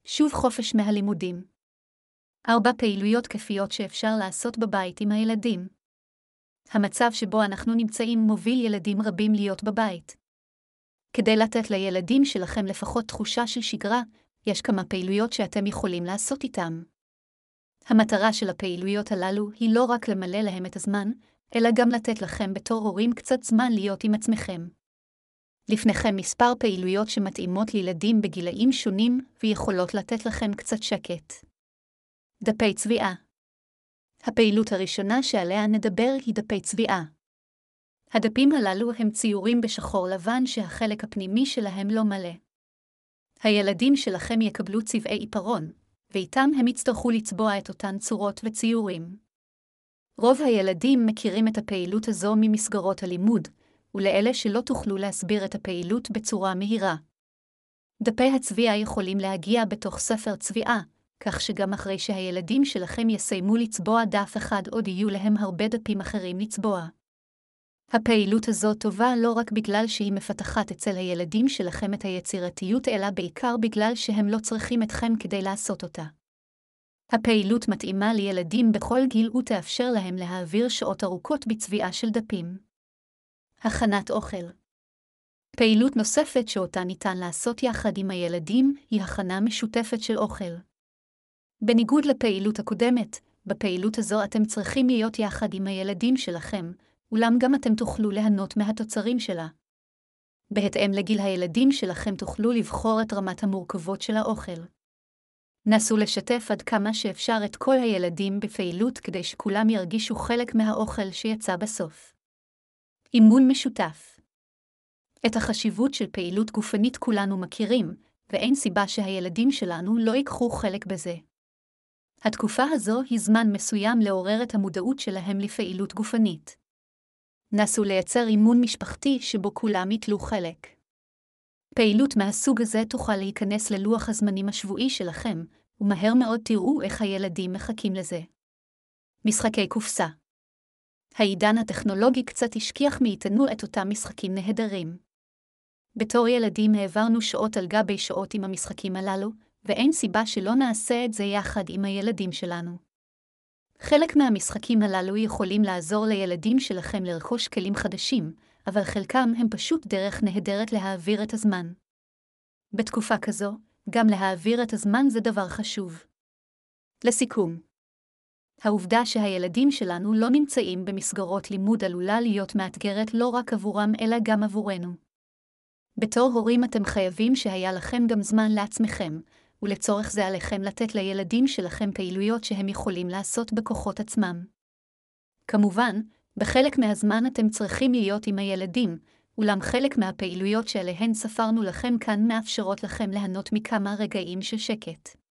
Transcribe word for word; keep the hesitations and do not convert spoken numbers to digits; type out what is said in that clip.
שוב חופש מהלימודים. ארבע פעילויות כיפיות שאפשר לעשות בבית עם הילדים. המצב שבו אנחנו נמצאים מוביל ילדים רבים להיות בבית. כדי לתת לילדים שלכם לפחות תחושה של שגרה, יש כמה פעילויות שאתם יכולים לעשות איתם. המטרה של הפעילויות הללו היא לא רק למלא להם את הזמן, אלא גם לתת לכם בתור הורים קצת זמן להיות עם עצמכם. לפניכם מספר פעילויות שמתאימות לילדים בגילאים שונים ויכולות לתת לכם קצת שקט. דפי צביעה. הפעילות הראשונה שעליה נדבר היא דפי צביעה. הדפים הללו הם ציורים בשחור לבן שהחלק הפנימי שלהם לא מלא. הילדים שלכם יקבלו צבעי עיפרון, ואיתם הם יצטרכו לצבוע את אותן צורות וציורים. רוב הילדים מכירים את הפעילות הזו ממסגרות הלימוד, ולאלה שלא תוכלו להסביר את הפעילות בצורה מהירה. דפי הצביעה יכולים להגיע בתוך ספר צביעה, כך שגם אחרי שהילדים שלכם יסיימו לצבוע דף אחד עוד יהיו להם הרבה דפים אחרים לצבוע. הפעילות הזו טובה לא רק בגלל שהיא מפתחת אצל הילדים שלכם את היצירתיות, אלא בעיקר בגלל שהם לא צריכים אתכם כדי לעשות אותה. הפעילות מתאימה לילדים בכל גיל ותאפשר להם להעביר שעות ארוכות בצביעה של דפים. הכנת אוכל. פעילות נוספת שאותה ניתן לעשות יחד עם הילדים היא הכנה משותפת של אוכל. בניגוד לפעילות הקודמת, בפעילות הזו אתם צריכים להיות יחד עם הילדים שלכם, אולם גם אתם תוכלו ליהנות מהתוצרים שלה. בהתאם לגיל הילדים שלכם תוכלו לבחור את רמת המורכבות של האוכל. נסו לשתף עד כמה שאפשר את כל הילדים בפעילות כדי שכולם ירגישו חלק מהאוכל שיצא בסוף. אימון משותף. את החשיבות של פעילות גופנית כולנו מכירים, ואין סיבה שהילדים שלנו לא ייקחו חלק בזה. התקופה הזו היא זמן מסוים לעורר את המודעות שלהם לפעילות גופנית. נסו לייצר אימון משפחתי שבו כולם יטלו חלק. פעילות מהסוג הזה תוכל להיכנס ללוח הזמנים השבועי שלכם, ומהר מאוד תראו איך הילדים מחכים לזה. משחקי קופסה. העידן הטכנולוגי קצת השכיח מאיתנו את אותם משחקים נהדרים. בתור ילדים העברנו שעות על גבי שעות עם המשחקים הללו, ואין סיבה שלא נעשה את זה יחד עם הילדים שלנו. חלק מהמשחקים הללו יכולים לעזור לילדים שלכם לרכוש כלים חדשים, אבל חלקם הם פשוט דרך נהדרת להעביר את הזמן. בתקופה כזו, גם להעביר את הזמן זה דבר חשוב. לסיכום, העובדה שהילדים שלנו לא נמצאים במסגרות לימוד עלולה להיות מאתגרת לא רק עבורם אלא גם עבורנו. בתור הורים אתם חייבים שהיה לכם גם זמן לעצמכם, ולצורך זה עליכם לתת לילדים שלכם פעילויות שהם יכולים לעשות בכוחות עצמם. כמובן, בחלק מהזמן אתם צריכים להיות עם הילדים, אולם חלק מהפעילויות שעליהן ספרנו לכם כאן מאפשרות לכם ליהנות מכמה רגעים של שקט.